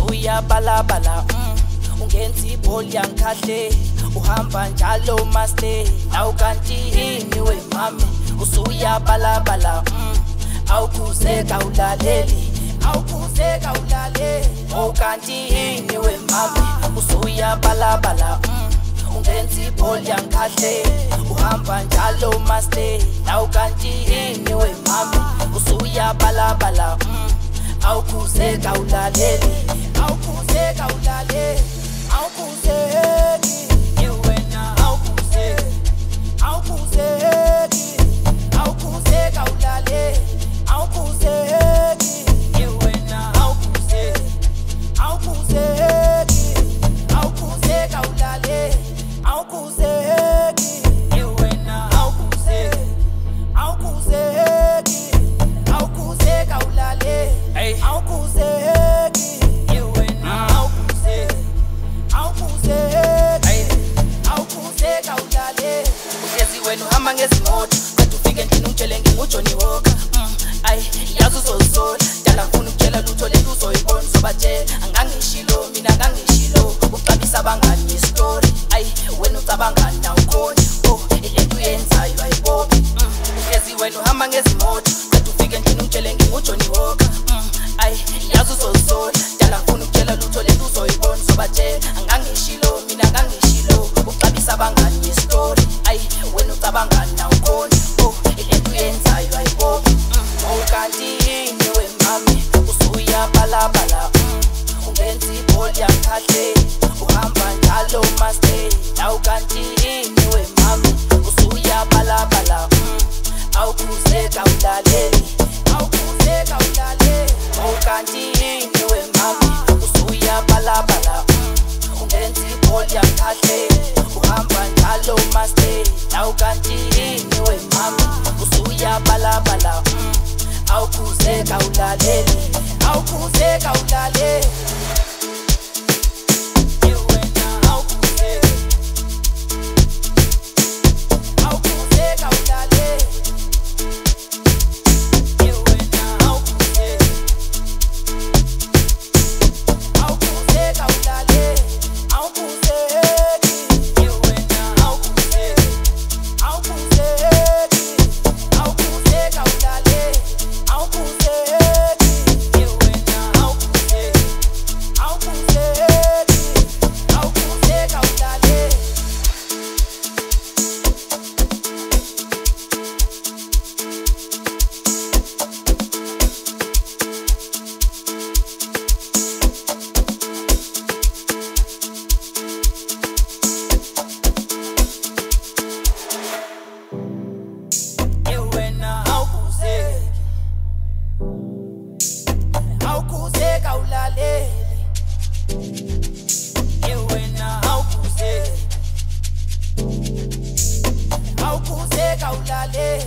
usuya balabala ungenza ibholi yangikhahle uhamba njalo master nawu kanti yini we mami usuya balabala awukhuzeka ulaleli awukhuzeka ulaleli okanti yini we mami usuya balabala ungenza ibholi yangikhahle uhamba njalo master nawu kanti yini we mami usuya balabala awukhuzeka ulaleli awukhuzeka ulaleli awukhuzeki yewena awukhuzeki awukhuzeki awukhuzeka ulaleli awukhuzeki yewena awukhuzeki awukhuzeki awukhuzeka ulaleli awukhuzeki yewena awukhuzeki awukhuzeki awukhuzeka ulaleli awukhuzeki yewena awukhuzeki awukhuzeki awukhuzeka ulaleli uhlezi wena uhamba ngezimoto kodwa ufike endlini ungitshele nginguJohnny Walker yazi uzozisola dala ngifuna ukutshela lutho leli uzoyibona uzobatshela angangishilo mina angangishilo uxabisa abangani ngestory wena ucabangani nawukhona lento uyenzayo ayiboni uhlezi wena uhamba ngezimoto kodwa ufike endlini ungitshele nginguJohnny Walker yazi uzozisola dala ngifuna ukutshela lutho leli uzoyibona uzobatshela angangishilo mina angangishilo uxabisa abangani ngestory wena ucabangani nawukhona lento uyenzayo ayiboni okanti yini we mami usuya balabala ungenza ibholi yangikhahle uhamba njalo master nawu kanti yini we mami usuya balabala awukhuzeka ulaleli awukhuzeka ulaleli okanti yini we mami usuya balabala ungenza ibholi yangikhahle uhamba njalo master nawu kanti yini we mami usuya balabala awukhuzeka ulaleli awukhuzeka ulaleli yewena awukhuzeka awukhuzeka ulaleli yewena awukhuzeka awukhuzeka ulaleli awukhuzeki yewena awukhuzeka awukhuzeki awukhuzeka ulaleli awukhuzeki yewena awukhuzeki awukhuzeki awukhuzeka ulaleli yewena awukhuzeki awukhuzeka ulaleli yewena awukhuzeki awukhuzeka ulaleli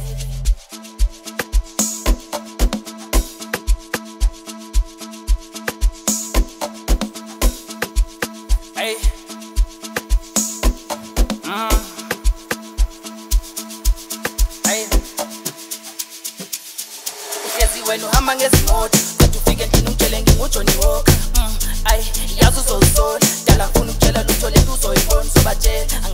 uhlezi wena uhamba ngezimoto kodwa ufike endlini ungitshele nginguJohnny Walker yazi uzozisola dala ngifuna ukutshela lutho leli uzoyibona uzobatshela